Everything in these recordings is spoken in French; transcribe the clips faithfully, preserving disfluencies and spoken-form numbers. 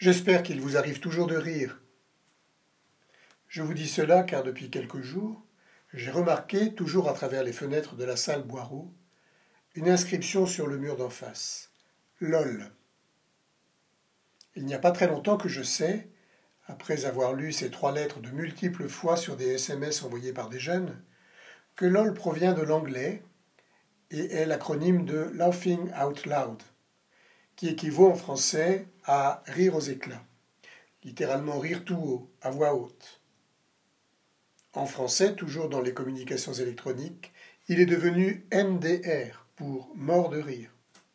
J'espère qu'il vous arrive toujours de rire. Je vous dis cela car depuis quelques jours, j'ai remarqué, toujours à travers les fenêtres de la salle Boireau, une inscription sur le mur d'en face. LOL. Il n'y a pas très longtemps que je sais, après avoir lu ces trois lettres de multiples fois sur des S M S envoyés par des jeunes, que LOL provient de l'anglais et est l'acronyme de Laughing Out Loud, qui équivaut en français à rire aux éclats, littéralement rire tout haut, à voix haute. En français, toujours dans les communications électroniques, il est devenu M D R, pour mort de rire.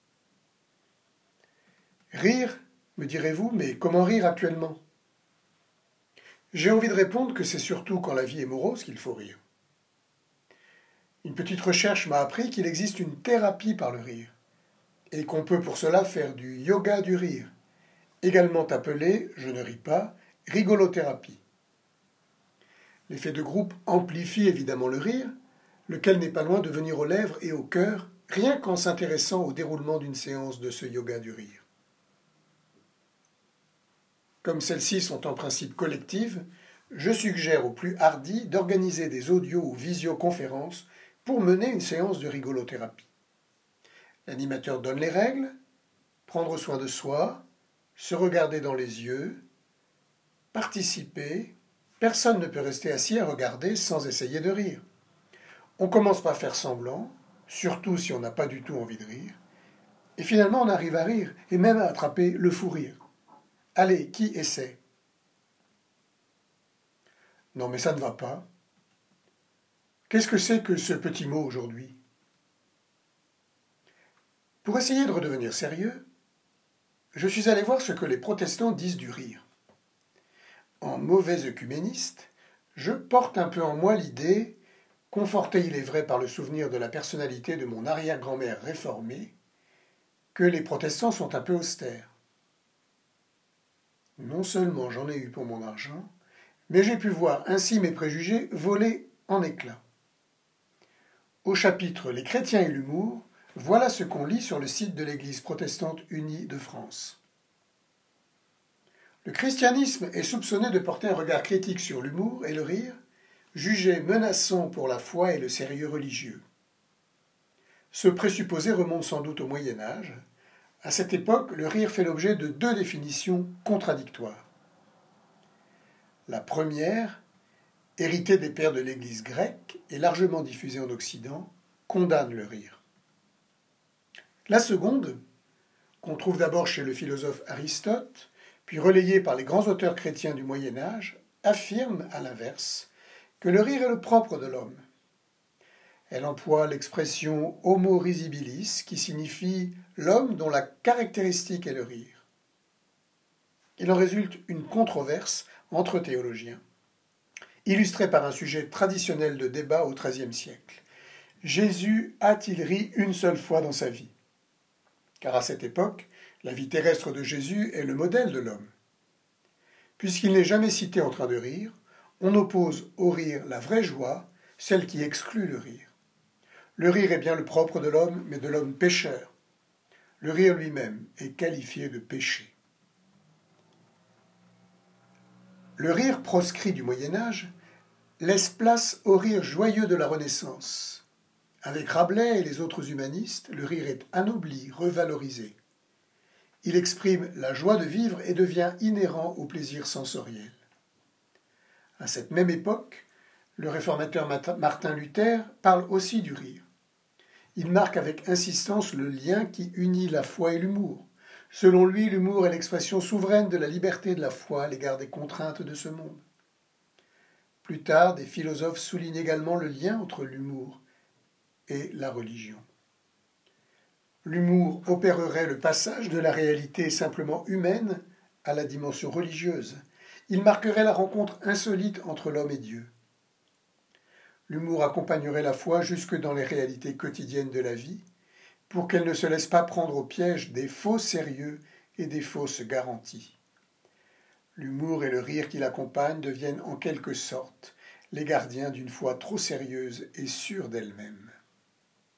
Rire, me direz-vous, mais comment rire actuellement ? J'ai envie de répondre que c'est surtout quand la vie est morose qu'il faut rire. Une petite recherche m'a appris qu'il existe une thérapie par le rire, et qu'on peut pour cela faire du yoga du rire, également appelé, je ne ris pas, rigolothérapie. L'effet de groupe amplifie évidemment le rire, lequel n'est pas loin de venir aux lèvres et au cœur, rien qu'en s'intéressant au déroulement d'une séance de ce yoga du rire. Comme celles-ci sont en principe collectives, je suggère aux plus hardis d'organiser des audio ou visioconférences pour mener une séance de rigolothérapie. L'animateur donne les règles, prendre soin de soi, se regarder dans les yeux, participer. Personne ne peut rester assis à regarder sans essayer de rire. On commence par faire semblant, surtout si on n'a pas du tout envie de rire, et finalement on arrive à rire, et même à attraper le fou rire. Allez, qui essaie ? Non mais ça ne va pas. Qu'est-ce que c'est que ce petit mot aujourd'hui ? Pour essayer de redevenir sérieux, je suis allé voir ce que les protestants disent du rire. En mauvais œcuméniste, je porte un peu en moi l'idée, confortée il est vrai par le souvenir de la personnalité de mon arrière-grand-mère réformée, que les protestants sont un peu austères. Non seulement j'en ai eu pour mon argent, mais j'ai pu voir ainsi mes préjugés voler en éclats. Au chapitre « Les chrétiens et l'humour », voilà ce qu'on lit sur le site de l'Église protestante unie de France. Le christianisme est soupçonné de porter un regard critique sur l'humour et le rire, jugé menaçant pour la foi et le sérieux religieux. Ce présupposé remonte sans doute au Moyen Âge. À cette époque, le rire fait l'objet de deux définitions contradictoires. La première, héritée des pères de l'Église grecque et largement diffusée en Occident, condamne le rire. La seconde, qu'on trouve d'abord chez le philosophe Aristote, puis relayée par les grands auteurs chrétiens du Moyen Âge, affirme, à l'inverse, que le rire est le propre de l'homme. Elle emploie l'expression « homo risibilis » qui signifie « l'homme dont la caractéristique est le rire ». Il en résulte une controverse entre théologiens, illustrée par un sujet traditionnel de débat au treizième siècle. Jésus a-t-il ri une seule fois dans sa vie ? Car à cette époque, la vie terrestre de Jésus est le modèle de l'homme. Puisqu'il n'est jamais cité en train de rire, on oppose au rire la vraie joie, celle qui exclut le rire. Le rire est bien le propre de l'homme, mais de l'homme pécheur. Le rire lui-même est qualifié de péché. Le rire proscrit du Moyen Âge laisse place au rire joyeux de la Renaissance. Avec Rabelais et les autres humanistes, le rire est anobli, revalorisé. Il exprime la joie de vivre et devient inhérent au plaisir sensoriel. À cette même époque, le réformateur Martin Luther parle aussi du rire. Il marque avec insistance le lien qui unit la foi et l'humour. Selon lui, l'humour est l'expression souveraine de la liberté de la foi à l'égard des contraintes de ce monde. Plus tard, des philosophes soulignent également le lien entre l'humour et la religion. L'humour opérerait le passage de la réalité simplement humaine à la dimension religieuse. Il marquerait la rencontre insolite entre l'homme et Dieu. L'humour accompagnerait la foi jusque dans les réalités quotidiennes de la vie, pour qu'elle ne se laisse pas prendre au piège des faux sérieux et des fausses garanties. L'humour et le rire qui l'accompagnent deviennent en quelque sorte les gardiens d'une foi trop sérieuse et sûre d'elle-même.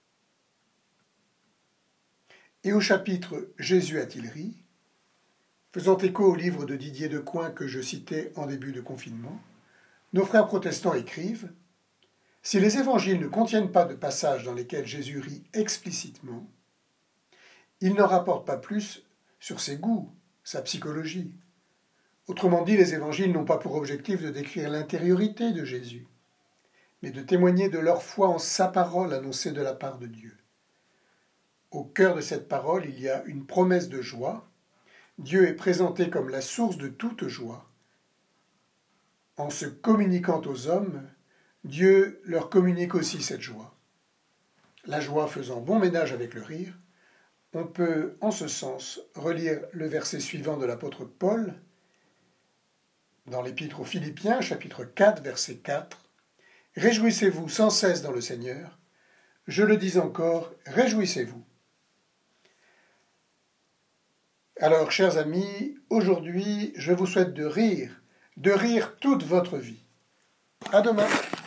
Et au chapitre « Jésus a-t-il ri ?» Faisant écho au livre de Didier Decoing que je citais en début de confinement, nos frères protestants écrivent « Si les évangiles ne contiennent pas de passages dans lesquels Jésus rit explicitement, ils ne rapportent pas plus sur ses goûts, sa psychologie. Autrement dit, les évangiles n'ont pas pour objectif de décrire l'intériorité de Jésus, mais de témoigner de leur foi en sa parole annoncée de la part de Dieu. Au cœur de cette parole, il y a une promesse de joie. Dieu est présenté comme la source de toute joie. En se communiquant aux hommes, Dieu leur communique aussi cette joie. La joie faisant bon ménage avec le rire, on peut, en ce sens, relire le verset suivant de l'apôtre Paul, dans l'Épître aux Philippiens, chapitre quatre, verset quatre. « Réjouissez-vous sans cesse dans le Seigneur. Je le dis encore, réjouissez-vous. » Alors, chers amis, aujourd'hui, je vous souhaite de rire, de rire toute votre vie. À demain.